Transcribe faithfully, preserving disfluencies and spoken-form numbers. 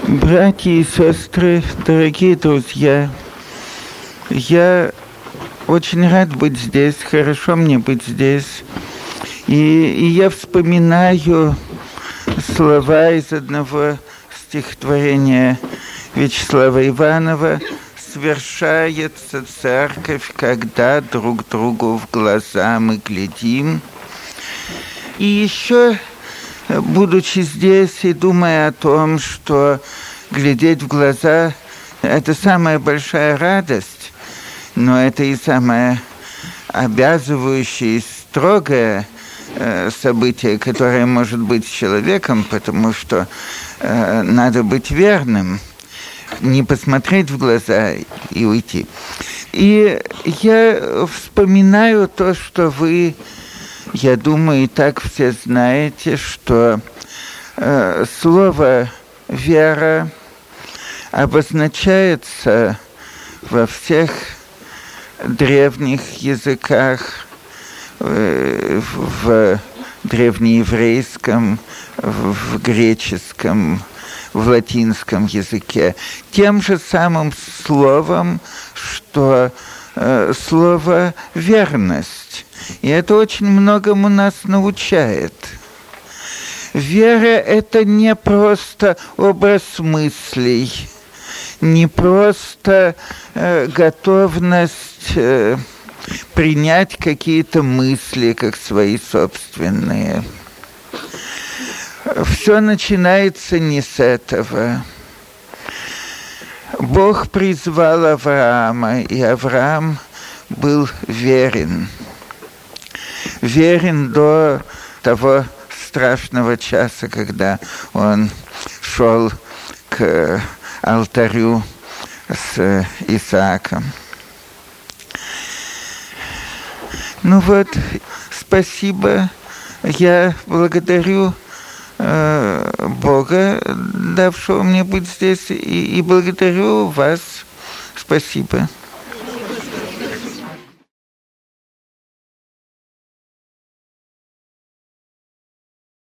Братья и сестры, дорогие друзья, я очень рад быть здесь, хорошо мне быть здесь. И, и я вспоминаю слова из одного стихотворения Вячеслава Иванова: «Свершается церковь, когда друг другу в глаза мы глядим». И еще, будучи здесь и думая о том, что глядеть в глаза – это самая большая радость, но это и самое обязывающее и строгое э, событие, которое может быть с человеком, потому что э, надо быть верным, не посмотреть в глаза и уйти. И я вспоминаю то, что вы, я думаю, и так все знаете, что э, слово «вера» обозначается во всех древних языках, э, в, в древнееврейском, в, в греческом, в латинском языке, тем же самым словом, что э, слово «верность». И это очень многому нас научает. Вера – это не просто образ мыслей, не просто э, готовность э, принять какие-то мысли как свои собственные. Все начинается не с этого. Бог призвал Авраама, и Авраам был верен. Верен до того страшного часа, когда он шел к алтарю с Исааком. Ну вот, спасибо. Я благодарю э, Бога, давшего мне быть здесь, и, и благодарю вас. Спасибо.